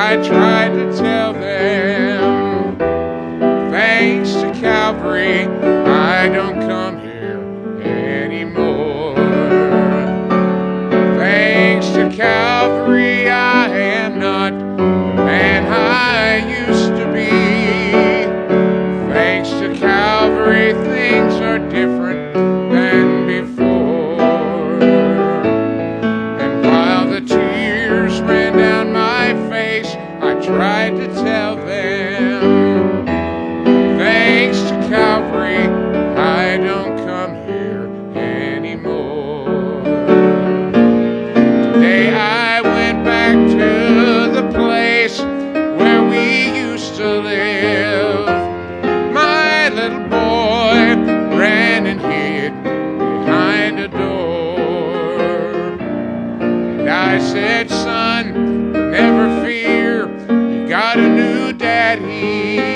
I tried to tell them, thanks to Calvary, I don't come here anymore. Thanks to Calvary, I am not the man I used to be. Thanks to Calvary, things are different than before. And while the tears ran down my face, I tried to tell them, thanks to Calvary, I don't come here anymore. Today I went back to the place where we used to live. My little boy ran and hid behind a door. And I said, son, never fear, you got a new daddy.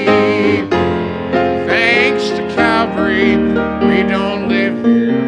Thanks to Calvary, we don't live here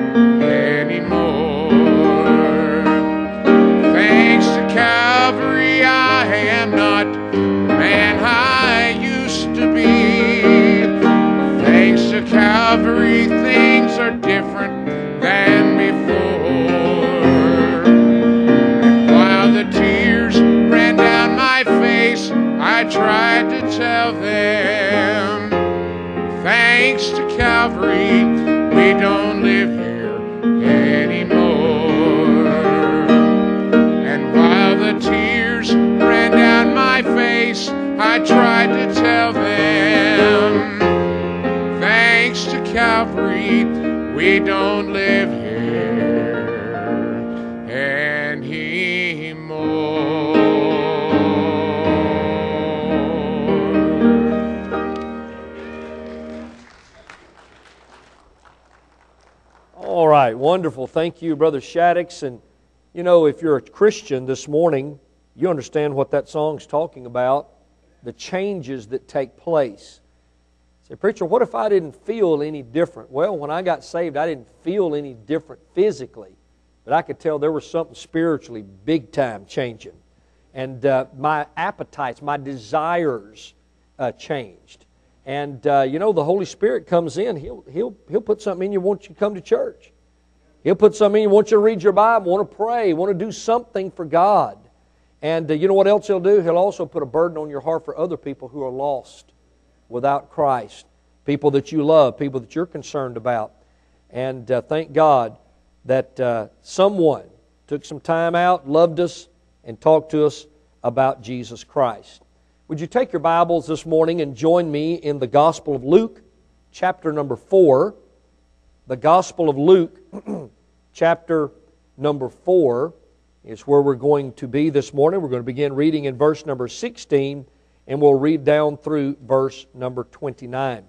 anymore. Thanks to Calvary, I am not the man I used to be. Thanks to Calvary, things are different than before. And while the tears ran down my face, I tried to tell them, thanks to Calvary, we don't live here anymore. And while the tears ran down my face, I tried to tell them, thanks to Calvary, we don't live here anymore. All right, wonderful. Thank you, Brother Shaddix. And, you know, if you're a Christian this morning, you understand what that song's talking about, the changes that take place. Say, preacher, what if I didn't feel any different? Well, when I got saved, I didn't feel any different physically, but I could tell there was something spiritually big time changing. And my appetites, my desires changed. And you know, the Holy Spirit comes in. He'll put something in you, want you to come to church. He'll put something in you, want you to read your Bible, want to pray, want to do something for God. And you know what else He'll do? He'll also put a burden on your heart for other people who are lost without Christ, people that you love, people that you're concerned about. And thank God that someone took some time out, loved us, and talked to us about Jesus Christ. Would you take your Bibles this morning and join me in the Gospel of Luke, chapter number 4. The Gospel of Luke, chapter number 4, is where we're going to be this morning. We're going to begin reading in verse number 16, and we'll read down through verse number 29.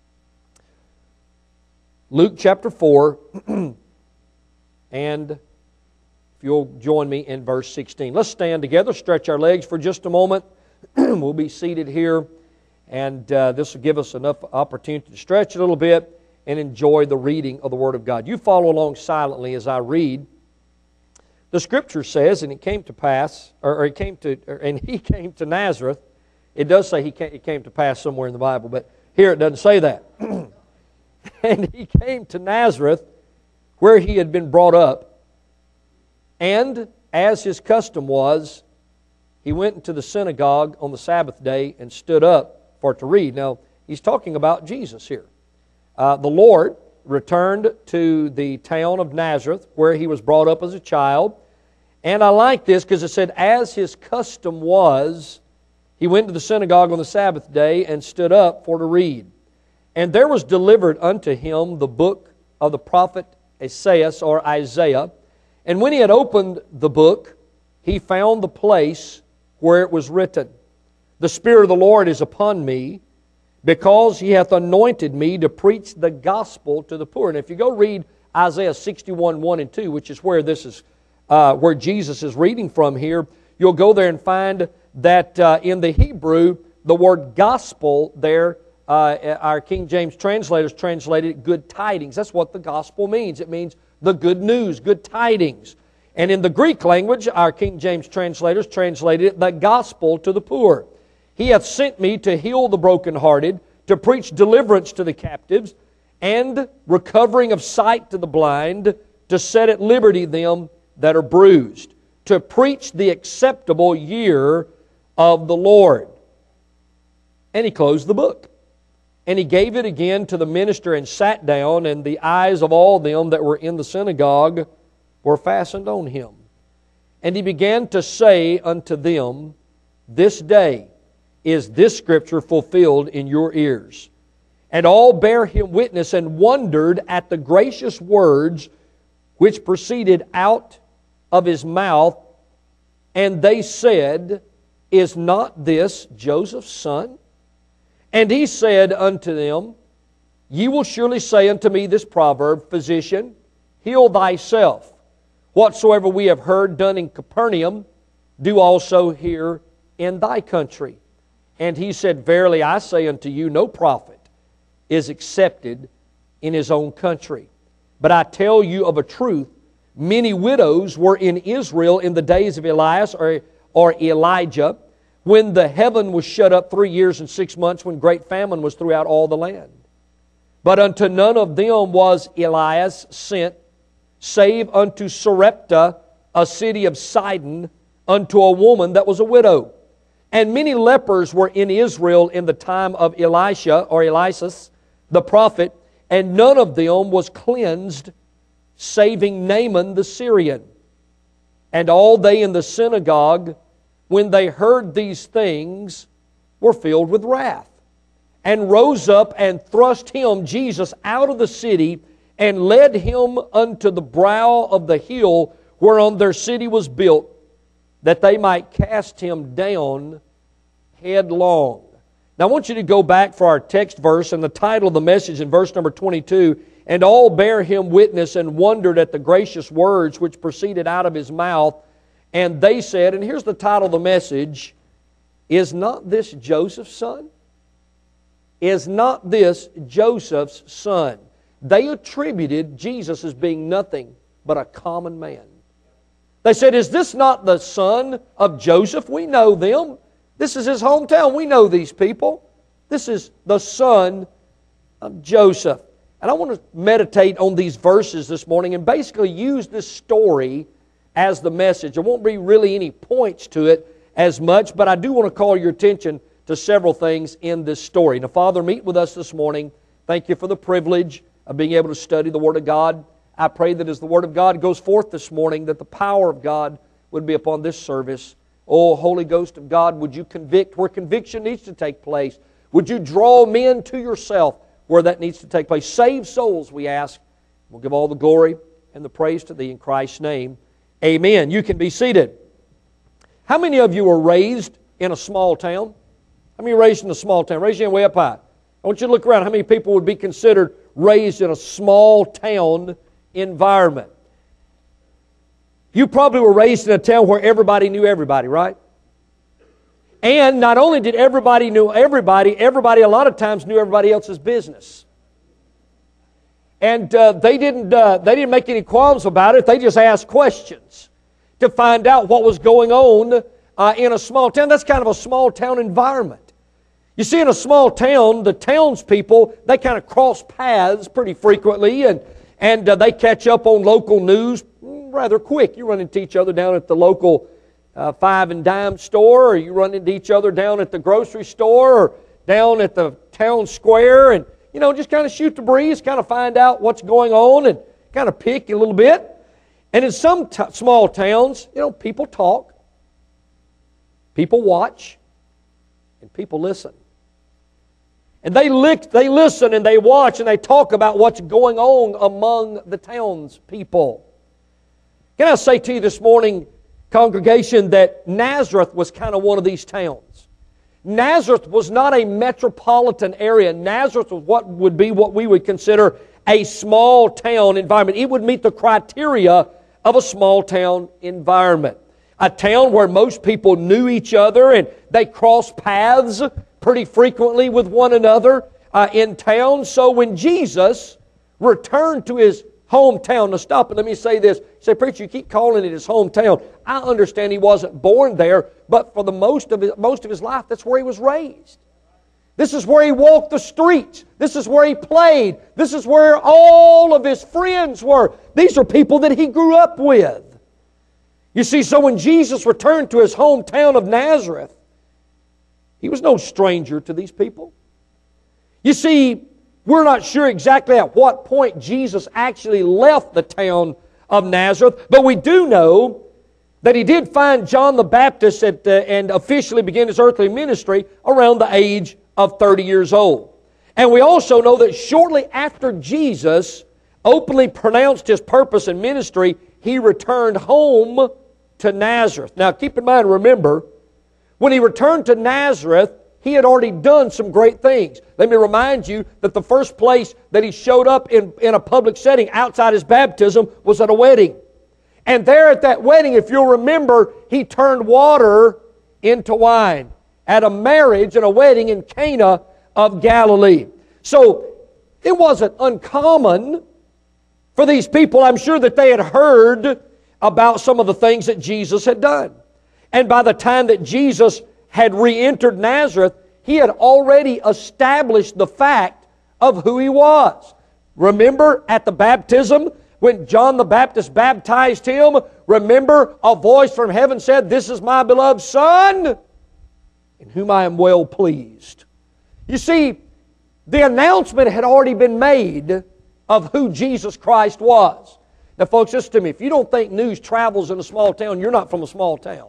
Luke chapter 4, and if you'll join me in verse 16. Let's stand together, stretch our legs for just a moment. We'll be seated here, and this will give us enough opportunity to stretch a little bit and enjoy the reading of the Word of God. You follow along silently as I read. The Scripture says, and it came to pass, and he came to Nazareth. It does say it came to pass somewhere in the Bible, but here it doesn't say that. And he came to Nazareth, where he had been brought up, and as his custom was, he went into the synagogue on the Sabbath day and stood up for to read. Now, he's talking about Jesus here. The Lord returned to the town of Nazareth, where he was brought up as a child. And I like this because it said, as his custom was, he went to the synagogue on the Sabbath day and stood up for to read. And there was delivered unto him the book of the prophet Isaiah. And when he had opened the book, he found the place where it was written, the Spirit of the Lord is upon me, because He hath anointed me to preach the gospel to the poor. And if you go read Isaiah 61, 1 and 2, which is where this is, where Jesus is reading from here, you'll go there and find that in the Hebrew, the word gospel there, our King James translators translated it good tidings. That's what the gospel means. It means the good news, good tidings. And in the Greek language, our King James translators translated it, the gospel to the poor. He hath sent me to heal the brokenhearted, to preach deliverance to the captives, and recovering of sight to the blind, to set at liberty them that are bruised, to preach the acceptable year of the Lord. And he closed the book. And he gave it again to the minister and sat down, and the eyes of all them that were in the synagogue were fastened on him. And he began to say unto them, This day is this scripture fulfilled in your ears. And all bare him witness and wondered at the gracious words which proceeded out of his mouth. And they said, Is not this Joseph's son? And he said unto them, Ye will surely say unto me this proverb, Physician, heal thyself. Whatsoever we have heard done in Capernaum, do also here in thy country. And he said, Verily I say unto you, no prophet is accepted in his own country. But I tell you of a truth, many widows were in Israel in the days of Elias or Elijah, when the heaven was shut up 3 years and 6 months, when great famine was throughout all the land. But unto none of them was Elias sent, save unto Sarepta, a city of Sidon, unto a woman that was a widow. And many lepers were in Israel in the time of Elisha, or Elias, the prophet, and none of them was cleansed, saving Naaman the Syrian. And all they in the synagogue, when they heard these things, were filled with wrath, and rose up and thrust him, Jesus, out of the city, and led him unto the brow of the hill whereon their city was built, that they might cast him down headlong. Now I want you to go back for our text verse, and the title of the message in verse number 22, And all bare him witness and wondered at the gracious words which proceeded out of his mouth. And they said, and here's the title of the message, Is not this Joseph's son? Is not this Joseph's son? They attributed Jesus as being nothing but a common man. They said, Is this not the son of Joseph? We know them. This is his hometown. We know these people. This is the son of Joseph. And I want to meditate on these verses this morning and basically use this story as the message. There won't be really any points to it as much, but I do want to call your attention to several things in this story. Now, Father, meet with us this morning. Thank you for the privilege of being able to study the Word of God. I pray that as the Word of God goes forth this morning, that the power of God would be upon this service. Oh, Holy Ghost of God, would you convict where conviction needs to take place? Would you draw men to yourself where that needs to take place? Save souls, we ask. We'll give all the glory and the praise to Thee in Christ's name. Amen. You can be seated. How many of you were raised in a small town? How many were raised in a small town? Raise your hand way up high. I want you to look around. How many people would be considered raised in a small town environment? You probably were raised in a town where everybody knew everybody, right? And not only did everybody know everybody, everybody a lot of times knew everybody else's business. And they didn't make any qualms about it. They just asked questions to find out what was going on in a small town. That's kind of a small town environment. You see, in a small town, the townspeople, they kind of cross paths pretty frequently, and they catch up on local news rather quick. You run into each other down at the local 5 and dime store, or you run into each other down at the grocery store, or down at the town square, and just kind of shoot the breeze, kind of find out what's going on, and kind of pick a little bit. And in some small towns, people talk, people watch, and people listen. And they listen and they watch and they talk about what's going on among the townspeople. Can I say to you this morning, congregation, that Nazareth was kind of one of these towns. Nazareth was not a metropolitan area. Nazareth was what we would consider a small town environment. It would meet the criteria of a small town environment. A town where most people knew each other and they crossed paths pretty frequently with one another in town. So when Jesus returned to His hometown. Now stop and let me say this. You say, preacher, you keep calling it his hometown. I understand he wasn't born there, but for the most of his life, that's where he was raised. This is where he walked the streets. This is where he played. This is where all of his friends were. These are people that he grew up with. You see, so when Jesus returned to his hometown of Nazareth, he was no stranger to these people. You see, we're not sure exactly at what point Jesus actually left the town of Nazareth, but we do know that he did find John the Baptist and officially begin his earthly ministry around the age of 30 years old. And we also know that shortly after Jesus openly pronounced his purpose and ministry, he returned home to Nazareth. Now keep in mind, remember, when he returned to Nazareth, he had already done some great things. Let me remind you that the first place that he showed up in a public setting outside his baptism was at a wedding. And there at that wedding, if you'll remember, he turned water into wine at a marriage and a wedding in Cana of Galilee. So it wasn't uncommon for these people. I'm sure that they had heard about some of the things that Jesus had done. And by the time that Jesus had re-entered Nazareth, he had already established the fact of who he was. Remember at the baptism, when John the Baptist baptized him, remember a voice from heaven said, "This is my beloved Son, in whom I am well pleased." You see, the announcement had already been made of who Jesus Christ was. Now folks, listen to me. If you don't think news travels in a small town, you're not from a small town.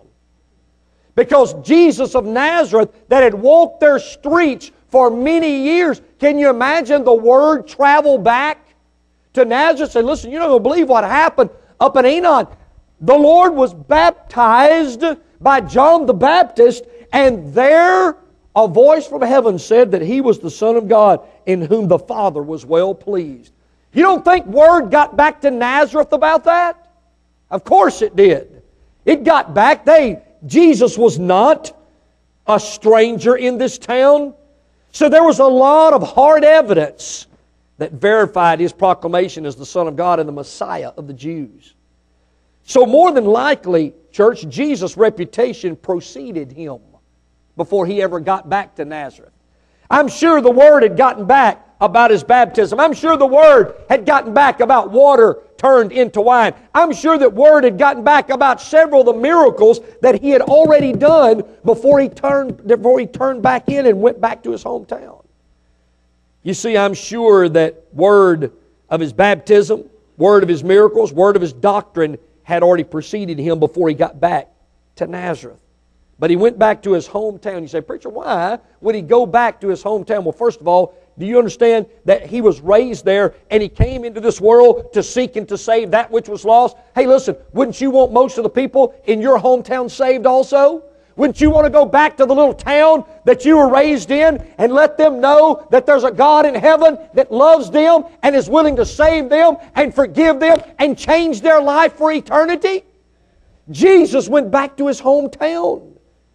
Because Jesus of Nazareth, that had walked their streets for many years, can you imagine the word travel back to Nazareth? Say, listen, you're not going to believe what happened up in Enon. The Lord was baptized by John the Baptist, and there a voice from heaven said that he was the Son of God, in whom the Father was well pleased. You don't think word got back to Nazareth about that? Of course it did. It got back. Jesus was not a stranger in this town. So there was a lot of hard evidence that verified his proclamation as the Son of God and the Messiah of the Jews. So more than likely, church, Jesus' reputation preceded him before he ever got back to Nazareth. I'm sure the word had gotten back about his baptism. I'm sure the word had gotten back about water turned into wine. I'm sure that word had gotten back about several of the miracles that he had already done before he turned back in and went back to his hometown. You see, I'm sure that word of his baptism, word of his miracles, word of his doctrine had already preceded him before he got back to Nazareth. But he went back to his hometown. You say, preacher, why would he go back to his hometown? Well, first of all, do you understand that he was raised there and he came into this world to seek and to save that which was lost? Hey, listen, wouldn't you want most of the people in your hometown saved also? Wouldn't you want to go back to the little town that you were raised in and let them know that there's a God in heaven that loves them and is willing to save them and forgive them and change their life for eternity? Jesus went back to his hometown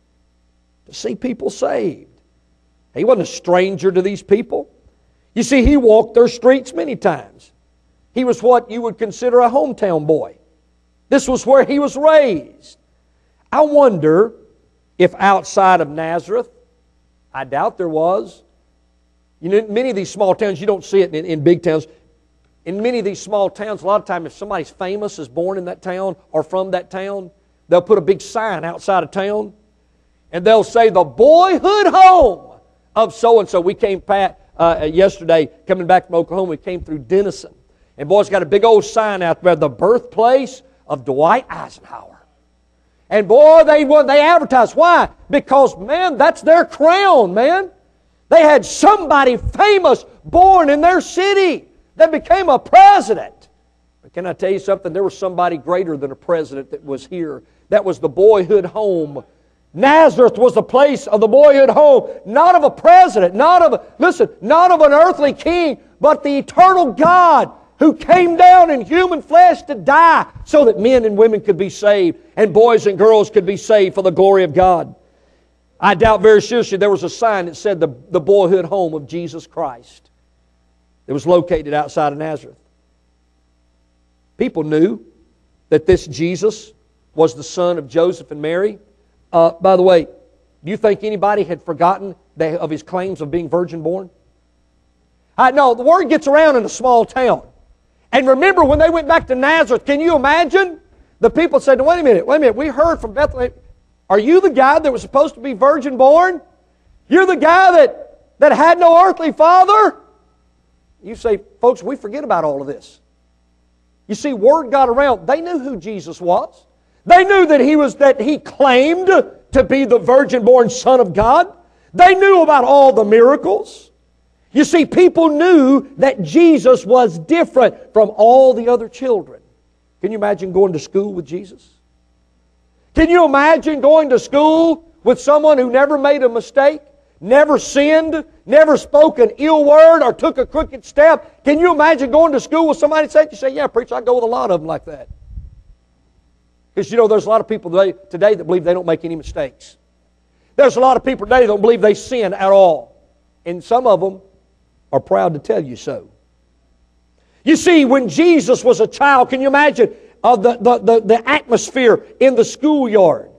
to see people saved. He wasn't a stranger to these people. You see, he walked their streets many times. He was what you would consider a hometown boy. This was where he was raised. I wonder if outside of Nazareth, I doubt there was. You know, many of these small towns, you don't see it in big towns. In many of these small towns, a lot of times if somebody's famous is born in that town or from that town, they'll put a big sign outside of town and they'll say, "The boyhood home of so-and-so." We came yesterday, coming back from Oklahoma, we came through Denison. And boys got a big old sign out there, "The birthplace of Dwight Eisenhower." And boy, they advertised. Why? Because, man, that's their crown, man. They had somebody famous born in their city that became a president. But can I tell you something? There was somebody greater than a president that was here. That was the boyhood home. Nazareth was the place of the boyhood home, not of a president, not of an earthly king, but the eternal God who came down in human flesh to die so that men and women could be saved and boys and girls could be saved for the glory of God. I doubt very seriously there was a sign that said the boyhood home of Jesus Christ. It was located outside of Nazareth. People knew that this Jesus was the son of Joseph and Mary. By the way, do you think anybody had forgotten of his claims of being virgin born? No, the word gets around in a small town. And remember when they went back to Nazareth, can you imagine? The people said, wait a minute, we heard from Bethlehem. Are you the guy that was supposed to be virgin born? You're the guy that had no earthly father? You say, folks, we forget about all of this. You see, word got around. They knew who Jesus was. They knew that He claimed to be the virgin-born Son of God. They knew about all the miracles. You see, people knew that Jesus was different from all the other children. Can you imagine going to school with Jesus? Can you imagine going to school with someone who never made a mistake, never sinned, never spoke an ill word or took a crooked step? Can you imagine going to school with somebody that said, you say, yeah, preacher, I go with a lot of them like that. Because, there's a lot of people today that believe they don't make any mistakes. There's a lot of people today that don't believe they sin at all. And some of them are proud to tell you so. You see, when Jesus was a child, can you imagine the atmosphere in the schoolyard?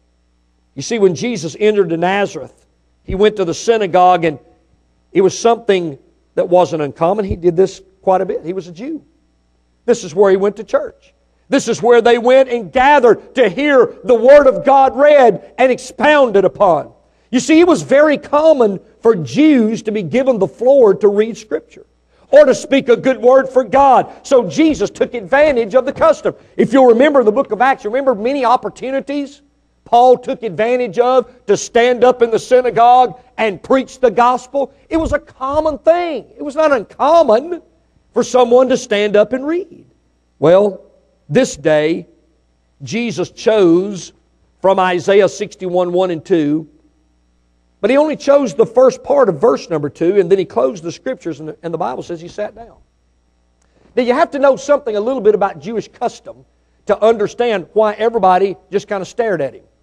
You see, when Jesus entered to Nazareth, He went to the synagogue, and it was something that wasn't uncommon. He did this quite a bit. He was a Jew. This is where He went to church. This is where they went and gathered to hear the Word of God read and expounded upon. You see, it was very common for Jews to be given the floor to read Scripture or to speak a good word for God. So Jesus took advantage of the custom. If you'll remember in the book of Acts, remember many opportunities Paul took advantage of to stand up in the synagogue and preach the gospel. It was a common thing. It was not uncommon for someone to stand up and read. Well, this day, Jesus chose from Isaiah 61, 1 and 2, but He only chose the first part of verse number 2, and then He closed the Scriptures, and the Bible says He sat down. Now, you have to know something a little bit about Jewish custom to understand why everybody just kind of stared at Him.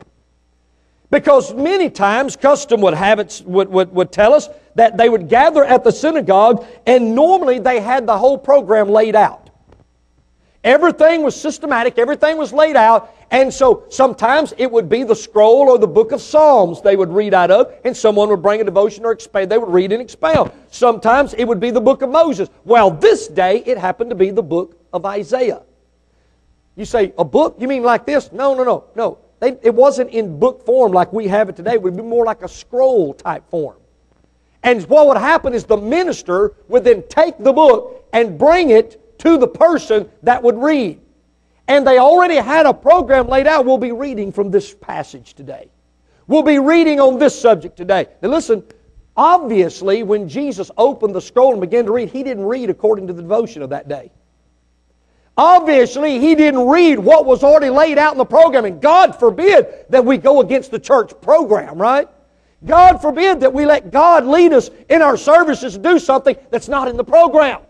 Because many times custom would tell us that they would gather at the synagogue, and normally they had the whole program laid out. Everything was systematic, everything was laid out, and so sometimes it would be the scroll or the book of Psalms they would read out of, and someone would bring a devotion or they would read and expound. Sometimes it would be the book of Moses. Well, this day it happened to be the book of Isaiah. You say, a book? You mean like this? No. It wasn't in book form like we have it today. It would be more like a scroll type form. And what would happen is the minister would then take the book and bring it to the person that would read. And they already had a program laid out. We'll be reading from this passage today. We'll be reading on this subject today. Now listen, obviously when Jesus opened the scroll and began to read, He didn't read according to the devotion of that day. Obviously, He didn't read what was already laid out in the program. And God forbid that we go against the church program, right? God forbid that we let God lead us in our services to do something that's not in the program.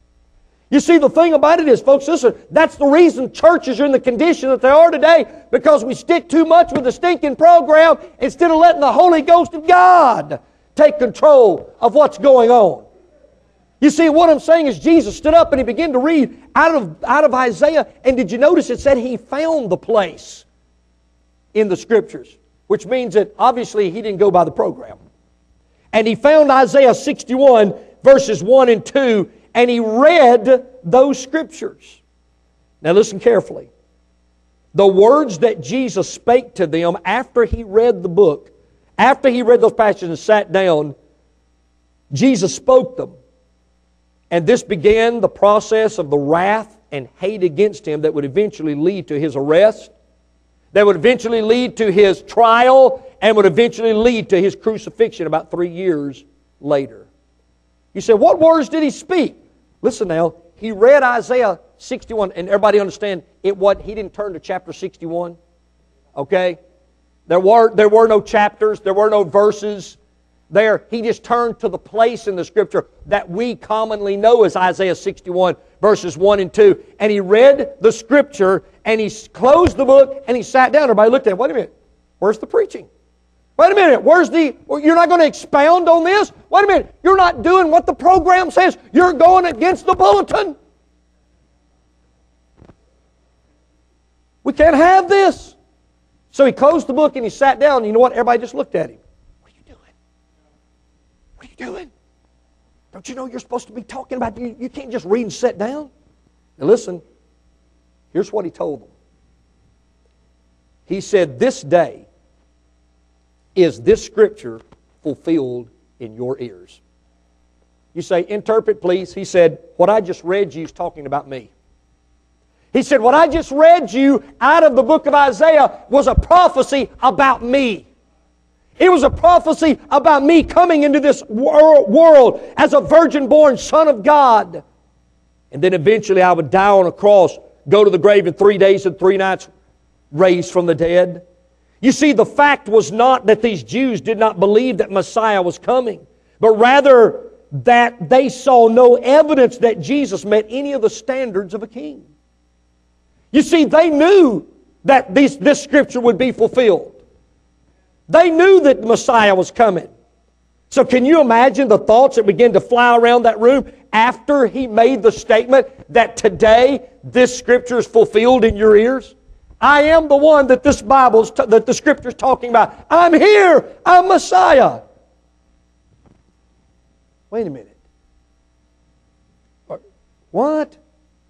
You see, the thing about it is, folks, listen, that's the reason churches are in the condition that they are today, because we stick too much with the stinking program instead of letting the Holy Ghost of God take control of what's going on. You see, what I'm saying is Jesus stood up and He began to read out of Isaiah, and did you notice it said He found the place in the Scriptures, which means that obviously He didn't go by the program. And He found Isaiah 61 verses 1 and 2, and He read those Scriptures. Now listen carefully. The words that Jesus spake to them after He read the book, after He read those passages and sat down, Jesus spoke them. And this began the process of the wrath and hate against Him that would eventually lead to His arrest, that would eventually lead to His trial, and would eventually lead to His crucifixion about 3 years later. You say, what words did He speak? Listen now, He read Isaiah 61, and everybody understand, He didn't turn to chapter 61. Okay? There were no chapters, there were no verses there. He just turned to the place in the Scripture that we commonly know as Isaiah 61, verses 1 and 2. And He read the Scripture, and He closed the book, and He sat down. Everybody looked at Him. Wait a minute. Where's the preaching? Wait a minute. You're not going to expound on this? Wait a minute. You're not doing what the program says. You're going against the bulletin. We can't have this. So he closed the book and he sat down. And you know what? Everybody just looked at him. What are you doing? What are you doing? Don't you know you're supposed to be talking about, you can't just read and sit down? Now listen, here's what he told them. He said, this day is this scripture fulfilled in your ears. You say, interpret please. He said, what I just read you is talking about me. He said, what I just read you out of the book of Isaiah was a prophecy about me. It was a prophecy about me coming into this world as a virgin-born Son of God. And then eventually I would die on a cross, go to the grave in 3 days and 3 nights, raised from the dead. You see, the fact was not that these Jews did not believe that Messiah was coming, but rather that they saw no evidence that Jesus met any of the standards of a king. You see, they knew that this scripture would be fulfilled. They knew that Messiah was coming. So can you imagine the thoughts that began to fly around that room after he made the statement that today this scripture is fulfilled in your ears? I am the one that that the scripture is talking about. I'm here. I'm Messiah. Wait a minute. What?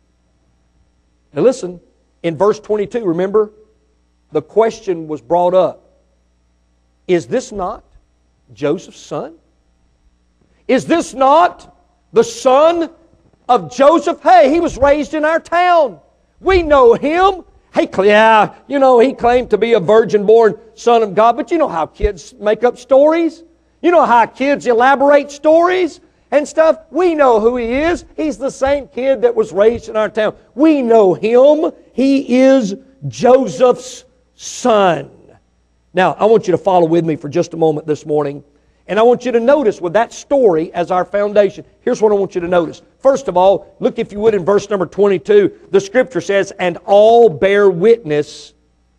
Now listen, in verse 22, remember, the question was brought up. Is this not Joseph's son? Is this not the son of Joseph? Hey, he was raised in our town. We know him. Hey, yeah, you know, he claimed to be a virgin-born Son of God, but you know how kids make up stories. You know how kids elaborate stories and stuff. We know who he is. He's the same kid that was raised in our town. We know him. He is Joseph's son. Now, I want you to follow with me for just a moment this morning. And I want you to notice with that story as our foundation, here's what I want you to notice. First of all, look if you would in verse number 22. The Scripture says, and all bear witness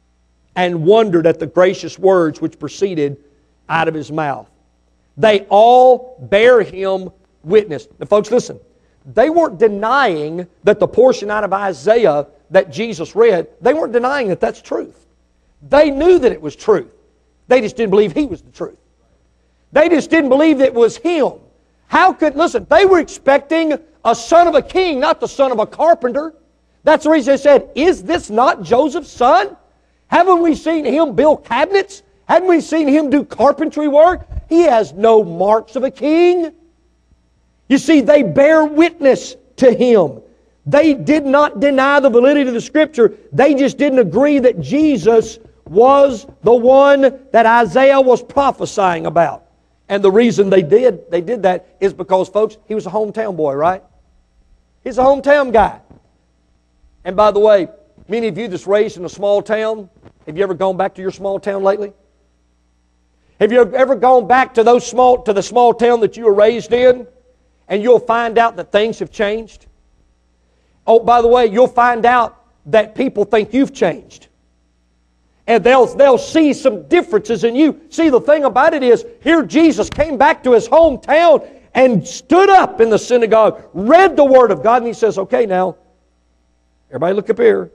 and wondered at the gracious words which proceeded out of his mouth. They all bear him witness. Now folks, listen. They weren't denying that the portion out of Isaiah that Jesus read, they weren't denying that that's truth. They knew that it was truth. They just didn't believe he was the truth. They just didn't believe it was him. Listen, they were expecting a son of a king, not the son of a carpenter. That's the reason they said, is this not Joseph's son? Haven't we seen him build cabinets? Haven't we seen him do carpentry work? He has no marks of a king. You see, they bear witness to him. They did not deny the validity of the Scripture. They just didn't agree that Jesus was the one that Isaiah was prophesying about. And the reason they did that is because, folks, he was a hometown boy, right? He's a hometown guy. And by the way, many of you that's raised in a small town, have you ever gone back to your small town lately? Have you ever gone back to the small town that you were raised in, and you'll find out that things have changed? Oh, by the way, you'll find out that people think you've changed. And they'll see some differences in you. See, the thing about it is, here Jesus came back to his hometown and stood up in the synagogue, read the Word of God, and he says, okay, now, everybody look up here.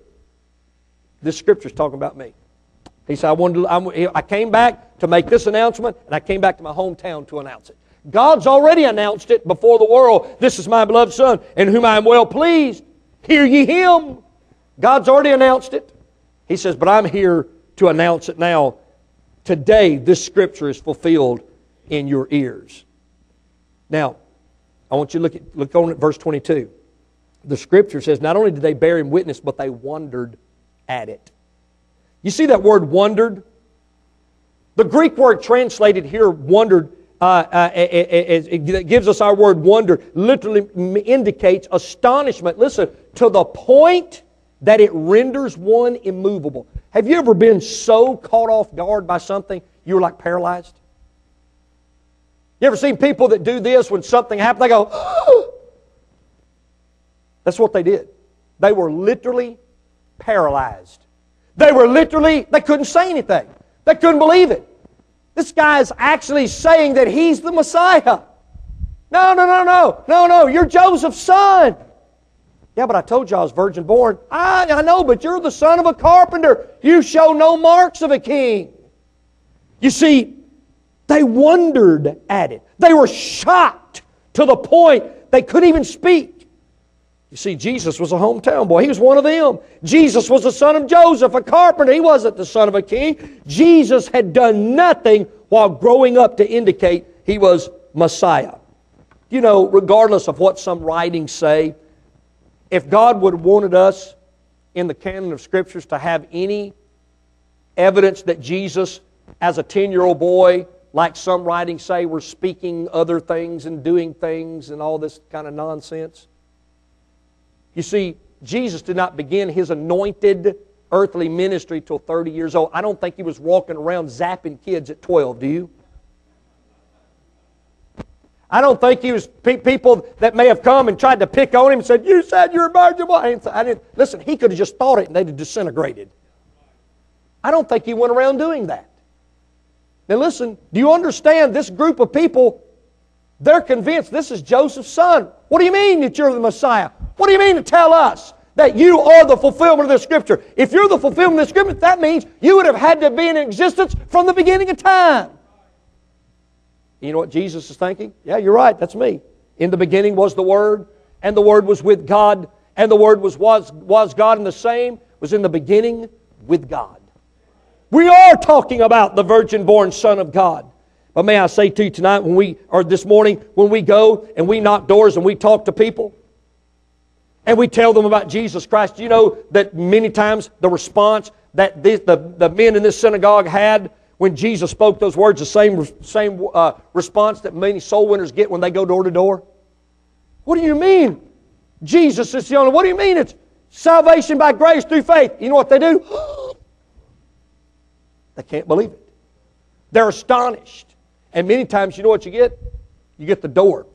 This Scripture's talking about me. He said, I came back to make this announcement, and I came back to my hometown to announce it. God's already announced it before the world. This is my beloved Son, in whom I am well pleased. Hear ye him. God's already announced it. He says, but I'm here to announce it now. Today, this Scripture is fulfilled in your ears. Now, I want you to look on at verse 22. The Scripture says, not only did they bear him witness, but they wondered at it. You see that word wondered? The Greek word translated here, wondered, it gives us our word wonder, literally indicates astonishment. Listen, to the point that it renders one immovable. Have you ever been so caught off guard by something you were like paralyzed? You ever seen people that do this when something happens? They go, oh! That's what they did. They were literally paralyzed. They couldn't say anything. They couldn't believe it. This guy is actually saying that he's the Messiah. No, you're Joseph's son. Yeah, but I told you I was virgin born. I know, but you're the son of a carpenter. You show no marks of a king. You see, they wondered at it. They were shocked to the point they couldn't even speak. You see, Jesus was a hometown boy. He was one of them. Jesus was the son of Joseph, a carpenter. He wasn't the son of a king. Jesus had done nothing while growing up to indicate He was Messiah. You know, regardless of what some writings say, if God would have wanted us in the canon of Scriptures to have any evidence that Jesus, as a 10-year-old boy, like some writings say, were speaking other things and doing things and all this kind of nonsense. You see, Jesus did not begin His anointed earthly ministry till 30 years old. I don't think He was walking around zapping kids at 12, do you? I don't think He was people that may have come and tried to pick on Him and said, "You said you're a virgin boy." I didn't. Listen, He could have just thought it and they'd have disintegrated. I don't think He went around doing that. Now listen, do you understand this group of people, they're convinced this is Joseph's son. What do you mean that you're the Messiah? What do you mean to tell us that you are the fulfillment of this Scripture? If you're the fulfillment of this Scripture, that means you would have had to be in existence from the beginning of time. You know what Jesus is thinking? Yeah, you're right, that's me. In the beginning was the Word, and the Word was with God, and the Word was God, and the same was in the beginning with God. We are talking about the virgin-born Son of God. But may I say to you tonight, this morning, when we go and we knock doors and we talk to people, and we tell them about Jesus Christ, you know that many times the response that the men in this synagogue had when Jesus spoke those words, the same response that many soul winners get when they go door to door? What do you mean? Jesus is the only. What do you mean it's salvation by grace through faith? You know what they do? They can't believe it. They're astonished. And many times, you know what you get? You get the door.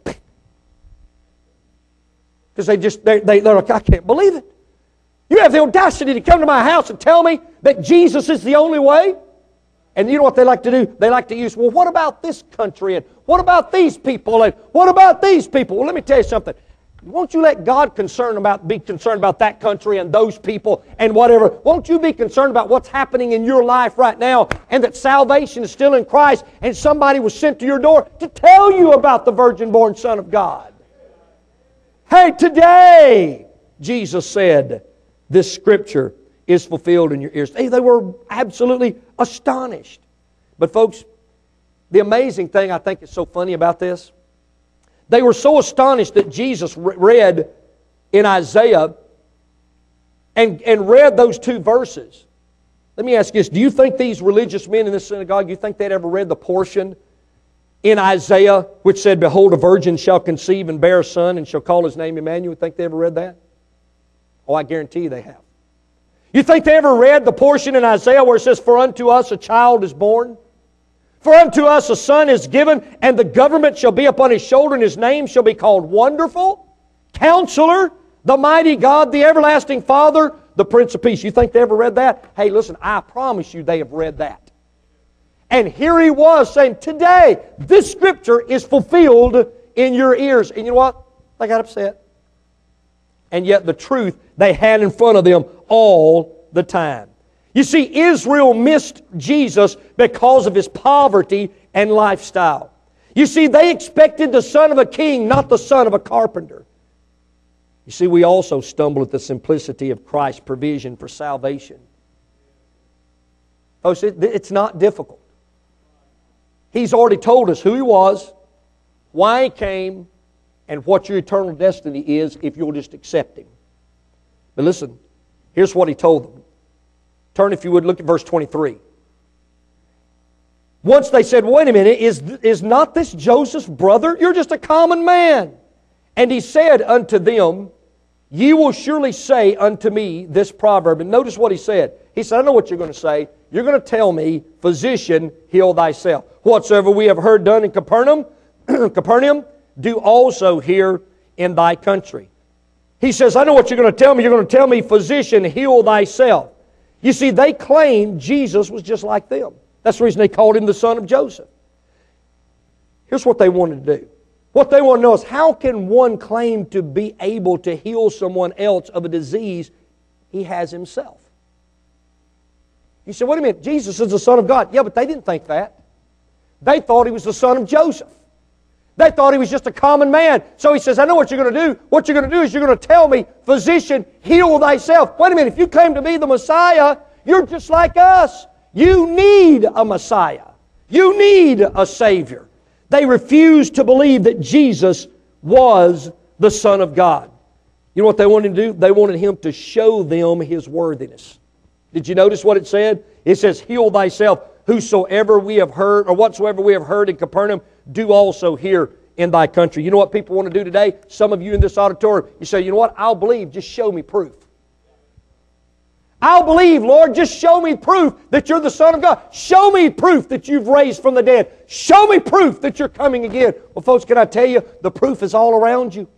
Because they're like, I can't believe it. You have the audacity to come to my house and tell me that Jesus is the only way? And you know what they like to do? They like to use, well, what about this country? And what about these people? And what about these people? Well, let me tell you something. Won't you let God be concerned about that country and those people and whatever? Won't you be concerned about what's happening in your life right now and that salvation is still in Christ and somebody was sent to your door to tell you about the virgin-born Son of God? Hey, today, Jesus said, this Scripture is fulfilled in your ears. Hey, they were absolutely astonished. But folks, the amazing thing I think is so funny about this, they were so astonished that Jesus read in Isaiah and read those two verses. Let me ask you this. Do you think these religious men in this synagogue, you think they'd ever read the portion in Isaiah which said, "Behold, a virgin shall conceive and bear a son and shall call his name Emmanuel"? You think they ever read that? Oh, I guarantee you they have. You think they ever read the portion in Isaiah where it says, "For unto us a child is born? For unto us a son is given, and the government shall be upon his shoulder, and his name shall be called Wonderful, Counselor, the Mighty God, the Everlasting Father, the Prince of Peace." You think they ever read that? Hey, listen, I promise you they have read that. And here He was saying, today, this Scripture is fulfilled in your ears. And you know what? They got upset. And yet the truth they had in front of them all the time. You see, Israel missed Jesus because of His poverty and lifestyle. You see, they expected the son of a king, not the son of a carpenter. You see, we also stumble at the simplicity of Christ's provision for salvation. Folks, it's not difficult. He's already told us who He was, why He came, and what your eternal destiny is if you'll just accept Him. But listen, here's what He told them. Turn, if you would, look at verse 23. Once they said, "Wait a minute, is not this Joseph's brother? You're just a common man." And He said unto them, "Ye will surely say unto me this proverb." And notice what He said. He said, "I know what you're going to say. You're going to tell me, Physician, heal thyself. Whatsoever we have heard done in Capernaum, do also here in thy country." He says, I know what you're going to tell me. You're going to tell me, "Physician, heal thyself." You see, they claimed Jesus was just like them. That's the reason they called Him the son of Joseph. Here's what they wanted to do. What they want to know is, how can one claim to be able to heal someone else of a disease he has himself? You say, wait a minute, Jesus is the Son of God. Yeah, but they didn't think that. They thought He was the son of Joseph. They thought He was just a common man. So He says, I know what you're going to do. What you're going to do is you're going to tell me, physician, heal thyself. Wait a minute, if you claim to be the Messiah, you're just like us. You need a Messiah. You need a Savior. They refused to believe that Jesus was the Son of God. You know what they wanted Him to do? They wanted Him to show them His worthiness. Did you notice what it said? It says, heal thyself. Whosoever we have heard, or whatsoever we have heard in Capernaum, do also here in thy country. You know what people want to do today? Some of you in this auditorium, you say, you know what? I'll believe. Just show me proof. I'll believe, Lord. Just show me proof that you're the Son of God. Show me proof that you've raised from the dead. Show me proof that you're coming again. Well, folks, can I tell you, the proof is all around you.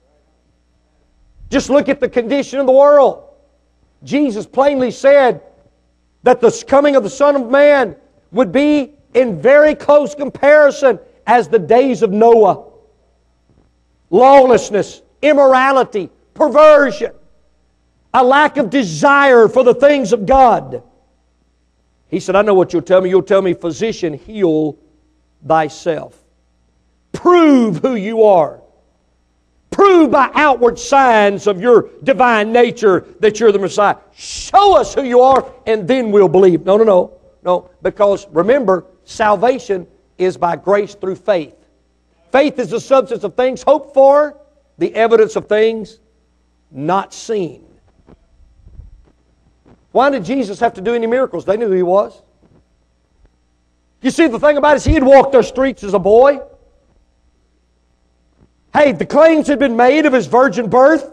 Just look at the condition of the world. Jesus plainly said that the coming of the Son of Man would be in very close comparison as the days of Noah. Lawlessness, immorality, perversion, a lack of desire for the things of God. He said, I know what you'll tell me. You'll tell me, physician, heal thyself. Prove who you are. Prove by outward signs of your divine nature that you're the Messiah. Show us who you are, and then we'll believe. No, because remember, salvation is by grace through faith. Faith is the substance of things hoped for, the evidence of things not seen. Why did Jesus have to do any miracles? They knew who He was. You see, the thing about it is He had walked their streets as a boy. Hey, the claims had been made of His virgin birth.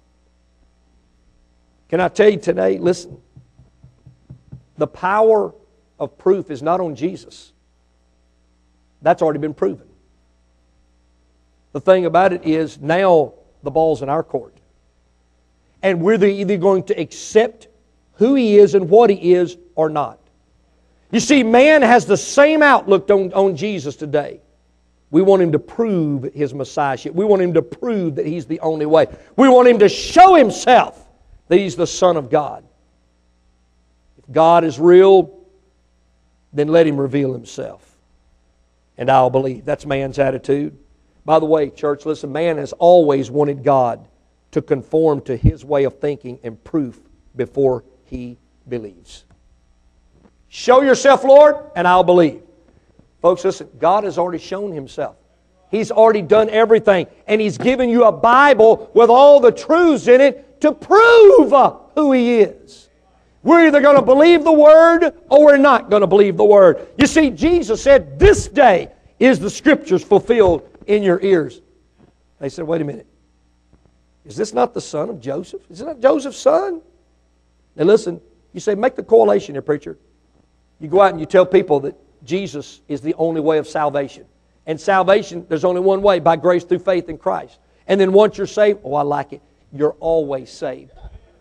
Can I tell you today, listen, the power of proof is not on Jesus. That's already been proven. The thing about it is, now the ball's in our court. And we're either going to accept who He is and what He is or not. You see, man has the same outlook on Jesus today. We want Him to prove His Messiahship. We want Him to prove that He's the only way. We want Him to show Himself that He's the Son of God. If God is real, then let Him reveal Himself. And I'll believe. That's man's attitude. By the way, church, listen, man has always wanted God to conform to His way of thinking and proof before he believes. Show yourself, Lord, and I'll believe. Folks, listen, God has already shown Himself. He's already done everything. And He's given you a Bible with all the truths in it to prove who He is. We're either going to believe the Word or we're not going to believe the Word. You see, Jesus said, this day is the Scriptures fulfilled in your ears. They said, wait a minute. Is this not the son of Joseph? Is it not Joseph's son? Now listen, you say, make the correlation here, preacher. You go out and you tell people that Jesus is the only way of salvation. And salvation, there's only one way, by grace through faith in Christ. And then once you're saved, oh, I like it, you're always saved.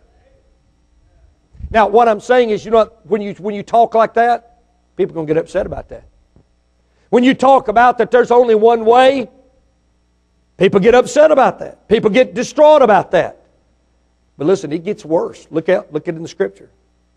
Now, what I'm saying is, you know, when you talk like that, people are going to get upset about that. When you talk about that there's only one way, people get upset about that. People get distraught about that. But listen, it gets worse. Look at it in the Scripture.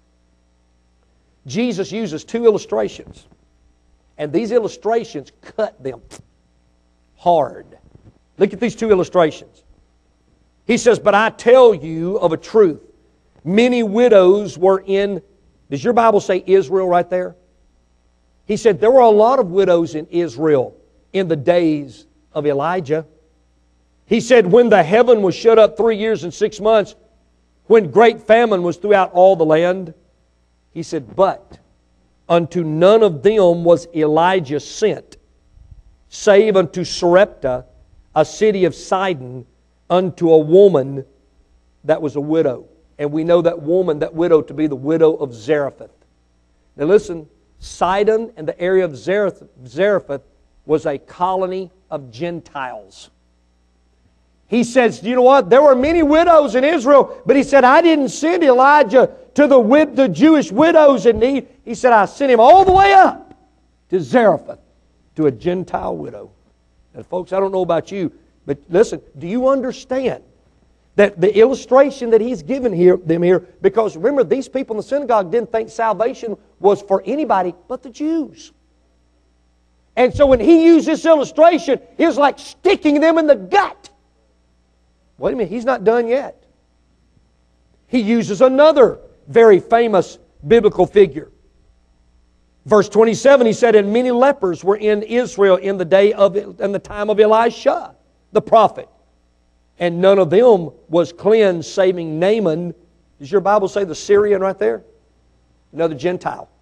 Jesus uses two illustrations. And these illustrations cut them hard. Look at these two illustrations. He says, but I tell you of a truth. Many widows were in... Does your Bible say Israel right there? He said there were a lot of widows in Israel in the days of Elijah. He said when the heaven was shut up 3 years and 6 months, when great famine was throughout all the land, He said, but unto none of them was Elijah sent, save unto Sarepta, a city of Sidon, unto a woman that was a widow. And we know that woman, that widow, to be the widow of Zarephath. Now listen, Sidon and the area of Zarephath was a colony of Gentiles. He says, you know what? There were many widows in Israel, but He said, I didn't send Elijah to the Jewish widows in need. He said, I sent him all the way up to Zarephath, to a Gentile widow. And folks, I don't know about you, but listen, do you understand that the illustration that he's given them here, because remember, these people in the synagogue didn't think salvation was for anybody but the Jews. And so when he used this illustration, it was like sticking them in the gut. Wait a minute, he's not done yet. He uses another very famous biblical figure. Verse 27, he said, and many lepers were in Israel in the time of Elisha, the prophet. And none of them was cleansed, saving Naaman. Does your Bible say the Syrian right there? Another Gentile.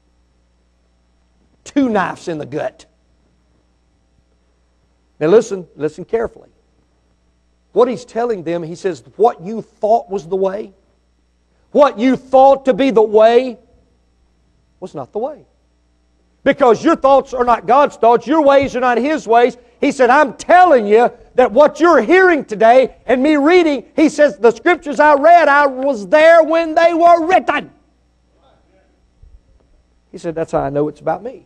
2 knives in the gut. Now listen carefully. What he's telling them, he says, what you thought was the way, what you thought to be the way, was not the way. Because your thoughts are not God's thoughts, your ways are not His ways. He said, I'm telling you that what you're hearing today and me reading, he says, the scriptures I read, I was there when they were written. He said, that's how I know it's about me.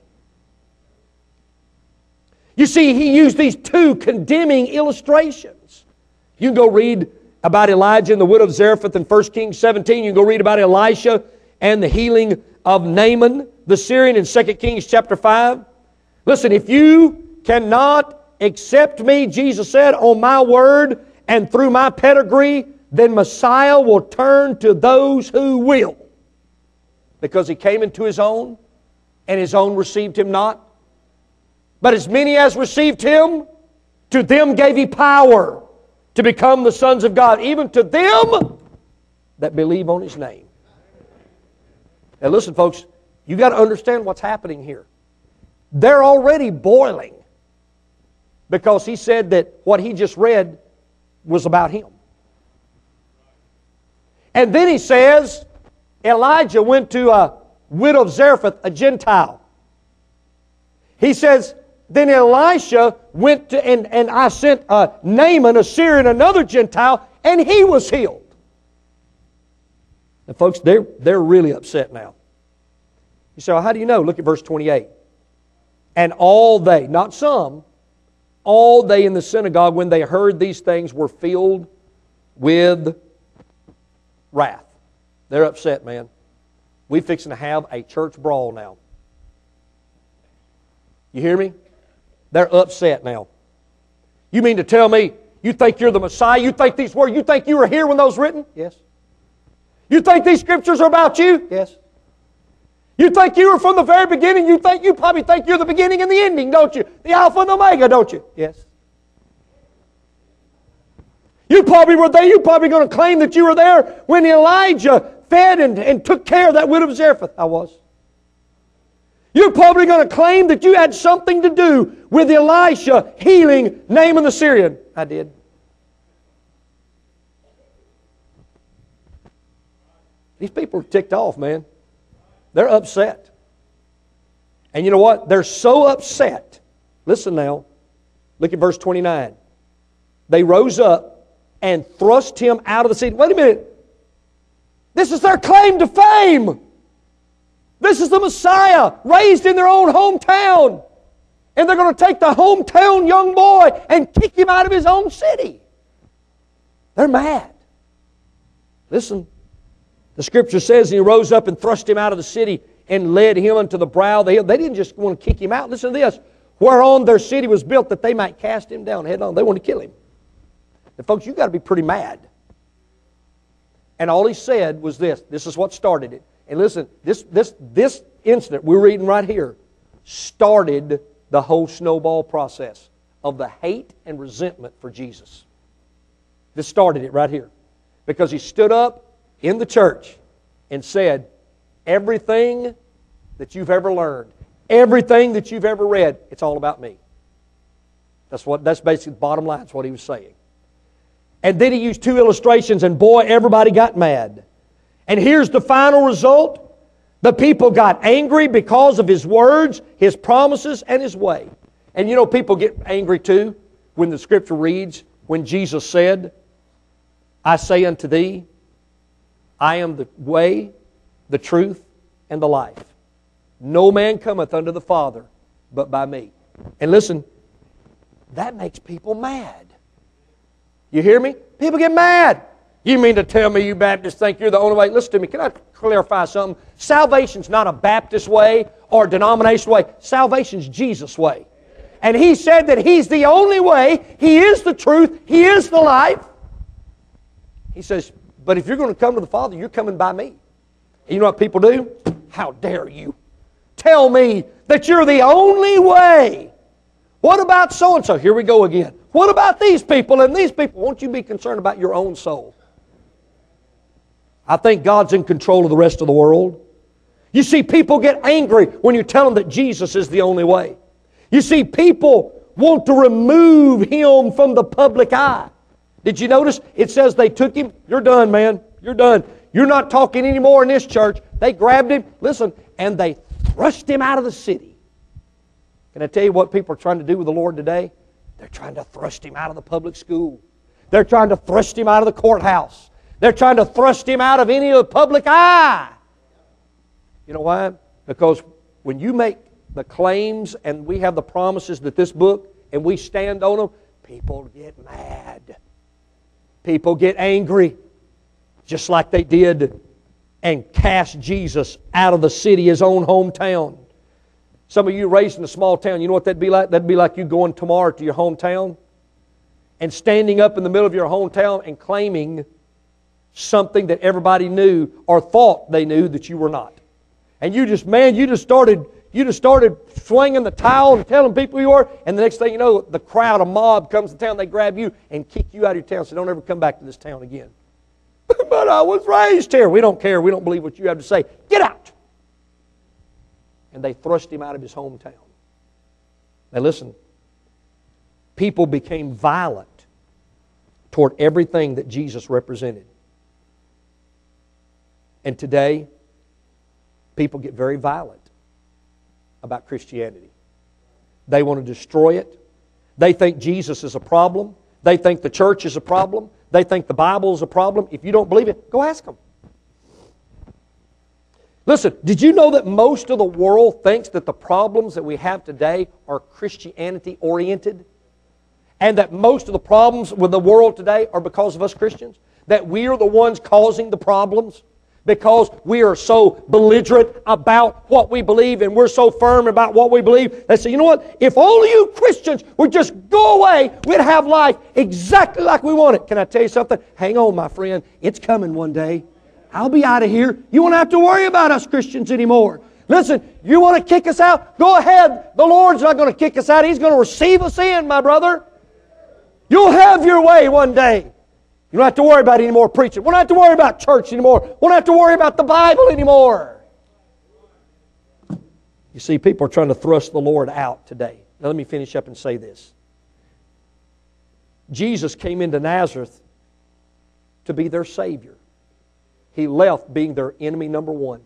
You see, he used these 2 condemning illustrations. You can go read about Elijah and the widow of Zarephath in 1 Kings 17. You can go read about Elisha and the healing of Naaman, the Syrian, in 2 Kings chapter 5. Listen, if you cannot accept me, Jesus said, on my word and through my pedigree, then Messiah will turn to those who will. Because He came into His own, and His own received Him not. But as many as received Him, to them gave He power to become the sons of God, even to them that believe on His name. Now listen, folks, you got to understand what's happening here. They're already boiling because he said that what he just read was about him. And then he says, Elijah went to a widow of Zarephath, a Gentile. He says, then Elisha went to, and I sent Naaman, a Syrian, another Gentile, and he was healed. Now, folks, they're really upset now. You say, well, how do you know? Look at verse 28. And all they, not some, all they in the synagogue, when they heard these things, were filled with wrath. They're upset, man. We're fixing to have a church brawl now. You hear me? They're upset now. You mean to tell me you think you're the Messiah? You think these words, you think you were here when those were written? Yes. You think these scriptures are about you? Yes. You think you were from the very beginning? You probably think you're the beginning and the ending, don't you? The Alpha and the Omega, don't you? Yes. You probably were there. You're probably going to claim that you were there when Elijah fed and took care of that widow of Zarephath. I was. You're probably going to claim that you had something to do with Elisha healing Naaman the Syrian. I did. These people are ticked off, man. They're upset. And you know what? They're so upset. Listen now. Look at verse 29. They rose up and thrust him out of the city. Wait a minute. This is their claim to fame. This is the Messiah raised in their own hometown. And they're going to take the hometown young boy and kick him out of his own city. They're mad. Listen. The Scripture says he rose up and thrust him out of the city and led him unto the brow of the hill. They didn't just want to kick him out. Listen to this. Whereon their city was built that they might cast him down headlong. They wanted to kill him. And folks, you've got to be pretty mad. And all he said was this. This is what started it. And listen, this incident we're reading right here started the whole snowball process of the hate and resentment for Jesus. This started it right here. Because he stood up in the church and said, everything that you've ever learned, everything that you've ever read, it's all about me. That's basically the bottom line. That's what he was saying. And then he used 2 illustrations, and boy, everybody got mad. And here's the final result. The people got angry because of his words, his promises, and his way. And you know, people get angry too when the Scripture reads, when Jesus said, I say unto thee, I am the way, the truth, and the life. No man cometh unto the Father but by me. And listen, That makes people mad. You hear me? People get mad. You mean to tell me you Baptists think you're the only way? Listen to me. Can I clarify something? Salvation's not a Baptist way or a denominational way. Salvation's Jesus' way. And He said that He's the only way. He is the truth. He is the life. He says, but if you're going to come to the Father, you're coming by me. And you know what people do? How dare you tell me that you're the only way? What about so-and-so? Here we go again. What about these people and these people? Won't you be concerned about your own soul? I think God's in control of the rest of the world. You see, people get angry when you tell them that Jesus is the only way. You see, people want to remove Him from the public eye. Did you notice? It says they took Him. You're done, man. You're done. You're not talking anymore in this church. They grabbed Him, listen, and they thrust Him out of the city. Can I tell you what people are trying to do with the Lord today? They're trying to thrust Him out of the public school. They're trying to thrust Him out of the courthouse. They're trying to thrust Him out of any of the public eye. You know why? Because when you make the claims and we have the promises that this book and we stand on them, people get mad. People get angry. Just like they did and cast Jesus out of the city, His own hometown. Some of you raised in a small town, you know what that'd be like? That'd be like you going tomorrow to your hometown and standing up in the middle of your hometown and claiming something that everybody knew or thought they knew that you were not. And you just started swinging the towel and telling people you are, and the next thing you know, the crowd, a mob comes to town, they grab you and kick you out of your town, so don't ever come back to this town again. But I was raised here. We don't care. We don't believe what you have to say. Get out! And they thrust Him out of His hometown. Now listen, people became violent toward everything that Jesus represented. And today, people get very violent about Christianity. They want to destroy it. They think Jesus is a problem. They think the church is a problem. They think the Bible is a problem. If you don't believe it, go ask them. Listen, did you know that most of the world thinks that the problems that we have today are Christianity-oriented? And that most of the problems with the world today are because of us Christians? That we are the ones causing the problems? Because we are so belligerent about what we believe and we're so firm about what we believe. They say, you know what? If all of you Christians would just go away, we'd have life exactly like we want it. Can I tell you something? Hang on, my friend. It's coming one day. I'll be out of here. You won't have to worry about us Christians anymore. Listen, you want to kick us out? Go ahead. The Lord's not going to kick us out. He's going to receive us in, my brother. You'll have your way one day. You don't have to worry about any more preaching. We don't have to worry about church anymore. We don't have to worry about the Bible anymore. You see, people are trying to thrust the Lord out today. Now let me finish up and say this. Jesus came into Nazareth to be their Savior. He left being their enemy number one.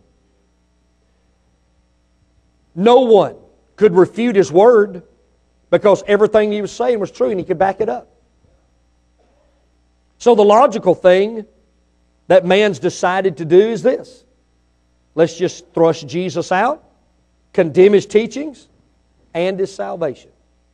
No one could refute His word because everything He was saying was true and He could back it up. So the logical thing that man's decided to do is this. Let's just thrust Jesus out, condemn His teachings, and His salvation.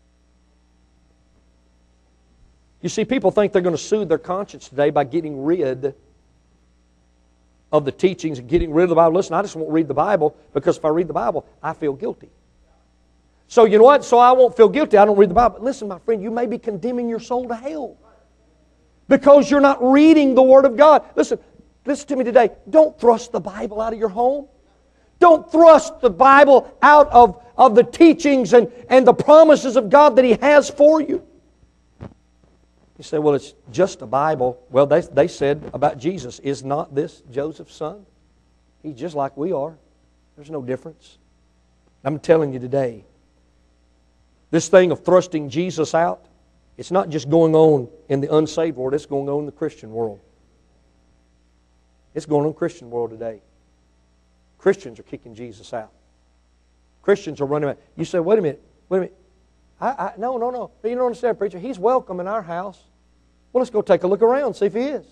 You see, people think they're going to soothe their conscience today by getting rid of the teachings and getting rid of the Bible. Listen, I just won't read the Bible because if I read the Bible, I feel guilty. So you know what? So I won't feel guilty. I don't read the Bible. Listen, my friend, you may be condemning your soul to hell because you're not reading the Word of God. Listen to me today. Don't thrust the Bible out of your home. Don't thrust the Bible out of the teachings and the promises of God that He has for you. You say, well, it's just a Bible. Well, they said about Jesus, is not this Joseph's son? He's just like we are. There's no difference. I'm telling you today, this thing of thrusting Jesus out, it's not just going on in the unsaved world, it's going on in the Christian world. It's going on in the Christian world today. Christians are kicking Jesus out. Christians are running out. You say, wait a minute. No. You don't understand, preacher. He's welcome in our house. Well, let's go take a look around, see if he is.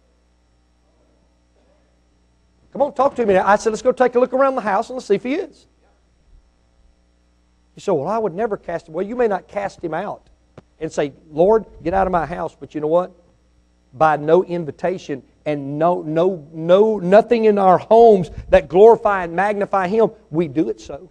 Come on, talk to me. I said, let's go take a look around the house and let's see if he is. You say, well, I would never cast him. Well, you may not cast him out and say, Lord, get out of my house. But you know what? By no invitation and nothing in our homes that glorify and magnify Him, we do it so.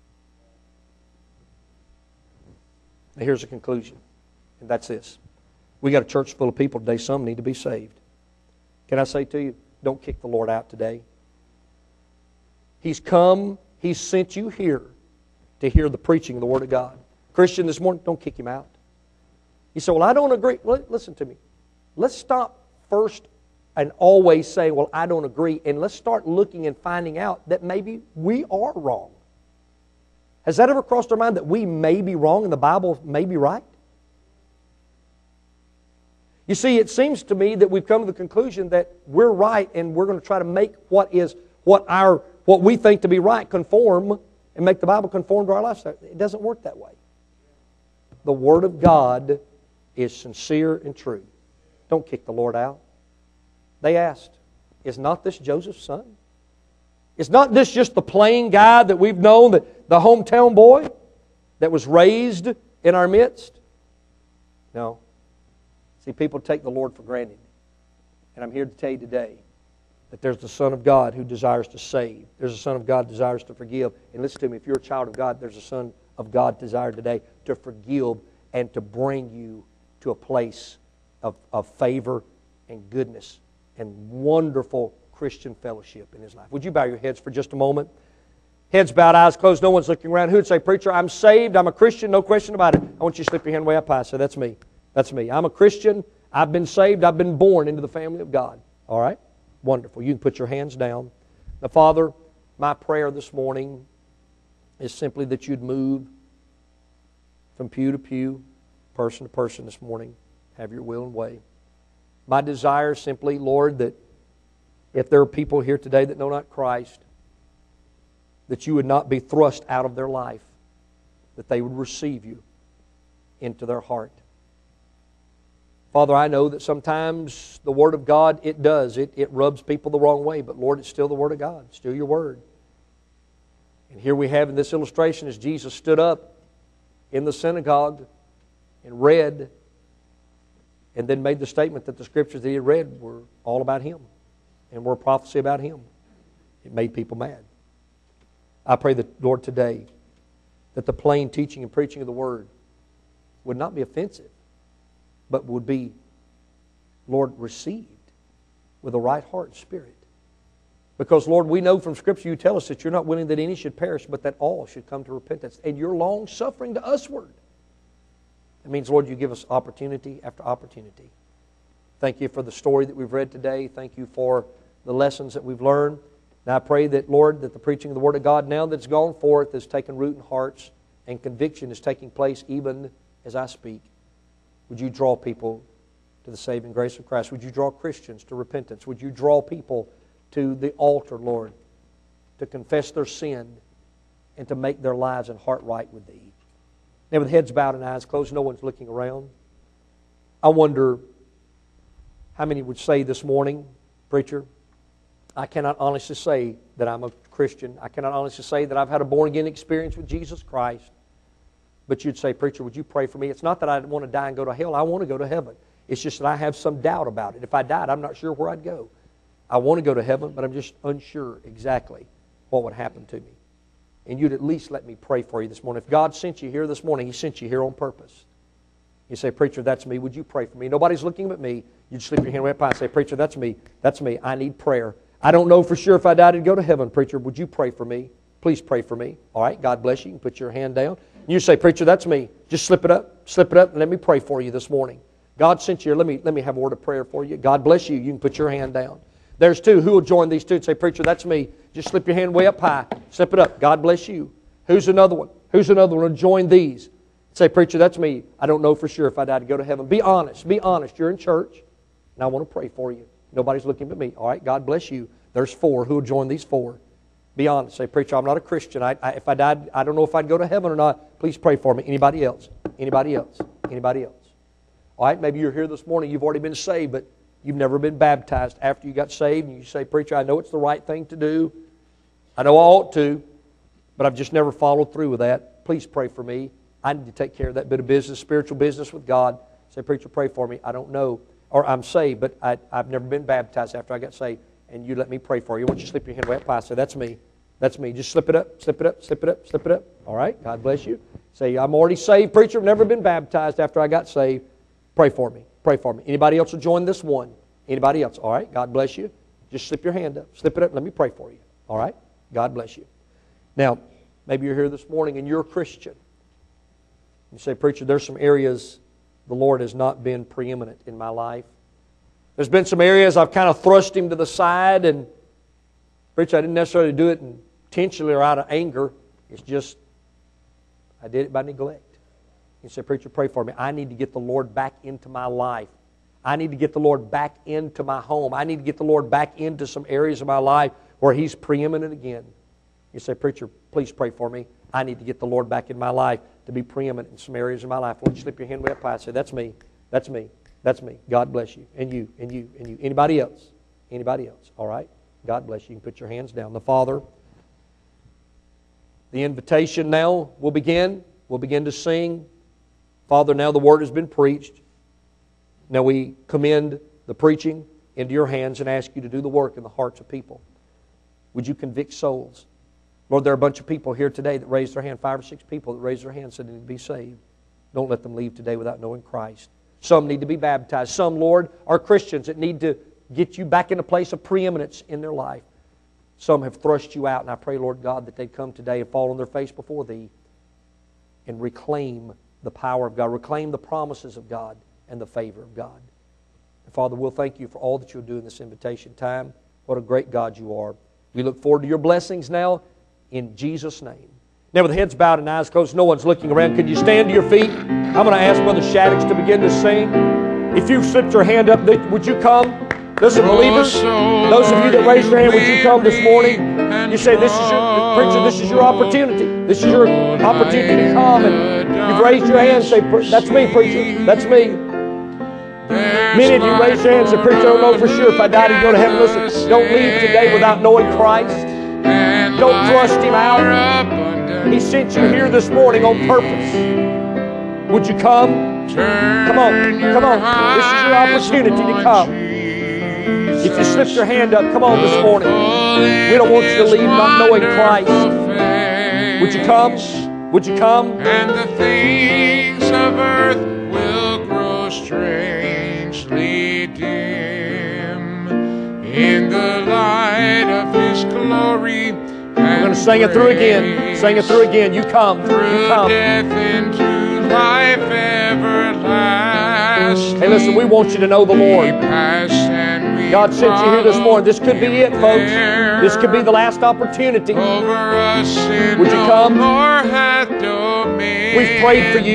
Now here's the conclusion, and that's this. We got a church full of people today, some need to be saved. Can I say to you, don't kick the Lord out today. He's come, He's sent you here to hear the preaching of the Word of God. Christian, this morning, don't kick Him out. You say, well, I don't agree. Well, listen to me. Let's stop first and always say, well, I don't agree, and let's start looking and finding out that maybe we are wrong. Has that ever crossed our mind that we may be wrong and the Bible may be right? You see, it seems to me that we've come to the conclusion that we're right and we're going to try to make what we think to be right conform and make the Bible conform to our lifestyle. It doesn't work that way. The Word of God is sincere and true. Don't kick the Lord out. They asked, is not this Joseph's son? Is not this just the plain guy that we've known, the hometown boy that was raised in our midst? No. See, people take the Lord for granted. And I'm here to tell you today that there's the Son of God who desires to save. There's a Son of God who desires to forgive. And listen to me, if you're a child of God, there's a Son of God desired today to forgive and to bring you to a place of favor and goodness and wonderful Christian fellowship in His life. Would you bow your heads for just a moment? Heads bowed, eyes closed, no one's looking around. Who would say, preacher, I'm saved, I'm a Christian, no question about it. I want you to slip your hand way up high. Say, that's me. That's me. I'm a Christian. I've been saved. I've been born into the family of God. All right? Wonderful. You can put your hands down. Now, Father, my prayer this morning is simply that you'd move from pew to pew, person to person this morning. Have your will and way. My desire is simply, Lord, that if there are people here today that know not Christ, that you would not be thrust out of their life, that they would receive you into their heart. Father, I know that sometimes the Word of God, it rubs people the wrong way, but Lord, it's still the Word of God, it's still your Word. And here we have in this illustration as Jesus stood up in the synagogue and read, and then made the statement that the Scriptures that he had read were all about Him and were a prophecy about Him. It made people mad. I pray that, Lord, today, that the plain teaching and preaching of the Word would not be offensive, but would be, Lord, received with a right heart and spirit. Because, Lord, we know from Scripture you tell us that you're not willing that any should perish, but that all should come to repentance. And you're long-suffering to usward. That means, Lord, you give us opportunity after opportunity. Thank you for the story that we've read today. Thank you for the lessons that we've learned. Now I pray that, Lord, that the preaching of the Word of God now that's gone forth has taken root in hearts and conviction is taking place even as I speak. Would you draw people to the saving grace of Christ? Would you draw Christians to repentance? Would you draw people to the altar, Lord, to confess their sin and to make their lives and heart right with Thee? Now with heads bowed and eyes closed, no one's looking around. I wonder how many would say this morning, preacher, I cannot honestly say that I'm a Christian. I cannot honestly say that I've had a born-again experience with Jesus Christ. But you'd say, preacher, would you pray for me? It's not that I want to die and go to hell. I want to go to heaven. It's just that I have some doubt about it. If I died, I'm not sure where I'd go. I want to go to heaven, but I'm just unsure exactly what would happen to me. And you'd at least let me pray for you this morning. If God sent you here this morning, He sent you here on purpose. You say, preacher, that's me. Would you pray for me? Nobody's looking but me. You'd slip your hand way up high and say, preacher, that's me. That's me. I need prayer. I don't know for sure if I died I'd go to heaven. Preacher, would you pray for me? Please pray for me. All right, God bless you. You can put your hand down. You say, preacher, that's me. Just slip it up, and let me pray for you this morning. God sent you here. Let me have a word of prayer for you. God bless you. You can put your hand down. There's two. Who will join these two and say, preacher, that's me. Just slip your hand way up high. Slip it up. God bless you. Who's another one? Who's another one? Join these. Say, preacher, that's me. I don't know for sure if I died to go to heaven. Be honest. Be honest. You're in church, and I want to pray for you. Nobody's looking but me. All right, God bless you. There's four. Who will join these four? Be honest. Say, preacher, I'm not a Christian. If I died, I don't know if I'd go to heaven or not. Please pray for me. Anybody else? Anybody else? Anybody else? All right, maybe you're here this morning. You've already been saved, but you've never been baptized after you got saved. And you say, preacher, I know it's the right thing to do. I know I ought to, but I've just never followed through with that. Please pray for me. I need to take care of that bit of business, spiritual business with God. Say, preacher, pray for me. I don't know. Or I'm saved, but I've never been baptized after I got saved. And you let me pray for you. Why don't you slip your hand way up high? Say, that's me. That's me. Just slip it up, slip it up, slip it up, slip it up. All right? God bless you. Say, I'm already saved, preacher. I've never been baptized after I got saved. Pray for me. Pray for me. Anybody else will join this one? Anybody else? All right? God bless you. Just slip your hand up. Slip it up. Let me pray for you. All right? God bless you. Now, maybe you're here this morning and you're a Christian. You say, preacher, there's some areas the Lord has not been preeminent in my life. There's been some areas I've kind of thrust Him to the side, and preacher, I didn't necessarily do it intentionally or out of anger. It's just, I did it by neglect. You say, preacher, pray for me. I need to get the Lord back into my life. I need to get the Lord back into my home. I need to get the Lord back into some areas of my life where He's preeminent again. You say, preacher, please pray for me. I need to get the Lord back in my life to be preeminent in some areas of my life. Won't you slip your hand way up high and say, that's me, that's me, that's me. God bless you, and you, and you, and you. Anybody else? Anybody else? All right? God bless you. You can put your hands down. The Father, the invitation now will begin. We'll begin to sing. Father, now the Word has been preached. Now we commend the preaching into your hands and ask you to do the work in the hearts of people. Would you convict souls? Lord, there are a bunch of people here today that raised their hand, 5 or 6 people that raised their hand and said they need to be saved. Don't let them leave today without knowing Christ. Some need to be baptized. Some, Lord, are Christians that need to get you back in a place of preeminence in their life. Some have thrust you out, and I pray, Lord God, that they'd come today and fall on their face before Thee and reclaim the power of God, reclaim the promises of God and the favor of God. And Father, we'll thank You for all that You'll do in this invitation time. What a great God You are. We look forward to Your blessings now in Jesus' name. Now with heads bowed and eyes closed, no one's looking around. Could you stand to your feet? I'm going to ask Brother Shaddix to begin to sing. If you've slipped your hand up, would you come? Listen, believers, those of you that raised your hand, would you come this morning? You say, this is your, preacher, this is your opportunity. This is your opportunity to come. And you've raised your hand and say, that's me, preacher. That's me. Many of you raised your hand and say, preacher, I don't know for sure if I died and go to heaven. Listen, don't leave today without knowing Christ. Don't thrust Him out. He sent you here this morning on purpose. Would you come? Come on, come on. This is your opportunity to come. If you slipped your hand up, come on this morning. We don't want you to leave not knowing Christ. Would you come? Would you come? And the things of earth will grow strangely dim in the light of His glory. We're going to sing it through again. Sing it through again. You come. You come. Death into life everlasting. Hey, listen, we want you to know the Lord. God sent you here this morning. This could be it, folks. This could be the last opportunity. Would you come? We've prayed for you.